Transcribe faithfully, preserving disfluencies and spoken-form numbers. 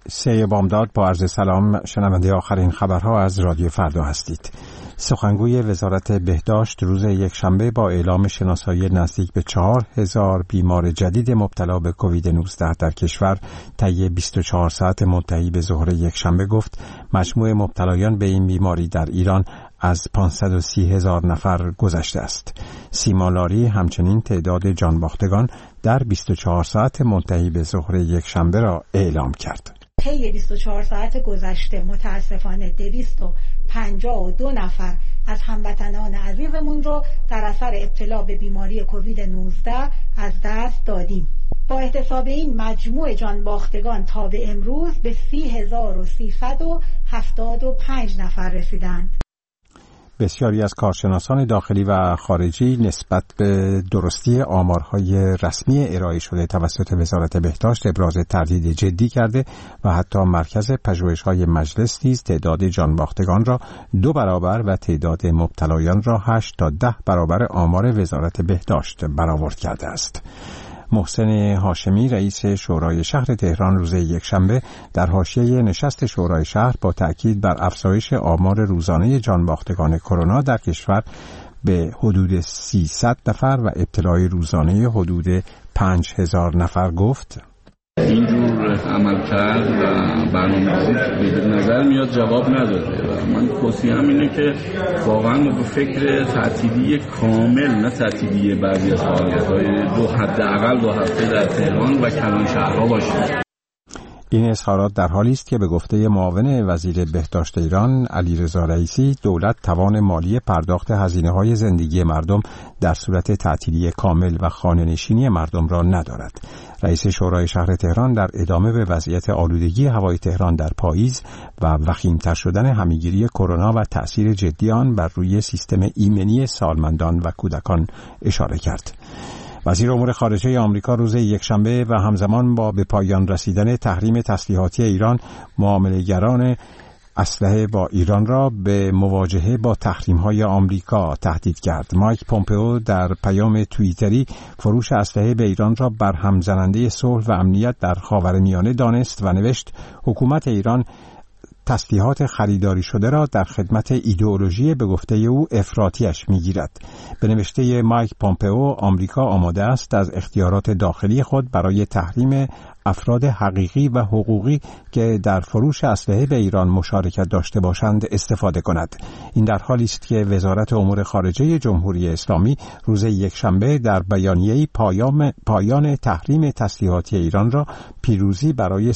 سه بامداد با عرض سلام، شنونده آخرین خبرها از رادیو فردا هستید. سخنگوی وزارت بهداشت روز یکشنبه با اعلام شناسایی نزدیک به چهار هزار بیمار جدید مبتلا به کووید نوزده در کشور طی بیست و چهار ساعت منتهی به ظهر یکشنبه گفت مجموع مبتلایان به این بیماری در ایران از پانصد و سی هزار نفر گذشته است. سیما لاری همچنین تعداد جانباختگان در بیست و چهار ساعت منتهی به ظهر یکشنبه را اعلام کرد. طی بیست و چهار ساعت گذشته متاسفانه دویست و پنجاه و دو نفر از هموطنان عزیزمون رو در اثر ابتلا به بیماری کووید نوزده از دست دادیم. با احتساب این مجموع جانباختگان تا به امروز به سی هزار و سیصد و هفتاد و پنج نفر رسیدند. بسیاری از کارشناسان داخلی و خارجی نسبت به درستی آمارهای رسمی ارائه شده توسط وزارت بهداشت ابراز تردید جدی کرده و حتی مرکز پژوهش‌های مجلس نیز تعداد جانباختگان را دو برابر و تعداد مبتلایان را هشت تا ده برابر آمار وزارت بهداشت برآورد کرده است. محسن هاشمی رئیس شورای شهر تهران روز یکشنبه در حاشیه نشست شورای شهر با تأکید بر افزایش آمار روزانه جانباختگان کرونا در کشور به حدود سیصد نفر و ابتلای روزانه حدود پنج هزار نفر گفت اینجور عملکرد و برنامه‌ریزی به نظر میاد جواب نداده و من توصیه‌ام اینه که واقعا به فکر تعطیلی کامل، نه تعطیلی بعضی از فعالیت‌های دو حداقل دو هفته در تهران و کلان شهرها باشیم. این اظهارات در حالی است که به گفته معاون وزیر بهداشت ایران علیرضا رئیسی دولت توان مالی پرداخت هزینه‌های زندگی مردم در صورت تعطیلی کامل و خانه‌نشینی مردم را ندارد. رئیس شورای شهر تهران در ادامه به وضعیت آلودگی هوای تهران در پاییز و وخیم‌تر شدن همه‌گیری کرونا و تأثیر جدی آن بر روی سیستم ایمنی سالمندان و کودکان اشاره کرد. وزیر امور خارجه آمریکا روز یکشنبه و همزمان با به پایان رسیدن تحریم تسلیحاتی ایران معامله‌گران اسلحه با ایران را به مواجهه با تحریم‌های آمریکا تهدید کرد. مایک پومپئو در پیام توییتری فروش اسلحه به ایران را برهم زننده صلح و امنیت در خاورمیانه دانست و نوشت حکومت ایران تسلیحات خریداری شده را در خدمت ایدئولوژی به گفته او افراطیش می‌گیرد. به نوشته مایک پومپئو آمریکا آماده است از اختیارات داخلی خود برای تحریم افراد حقیقی و حقوقی که در فروش اسلحه به ایران مشارکت داشته باشند استفاده کند. این در حالی است که وزارت امور خارجه جمهوری اسلامی روز یکشنبه در بیانیه‌ای پایان پایان تحریم تسلیحاتی ایران را پیروزی برای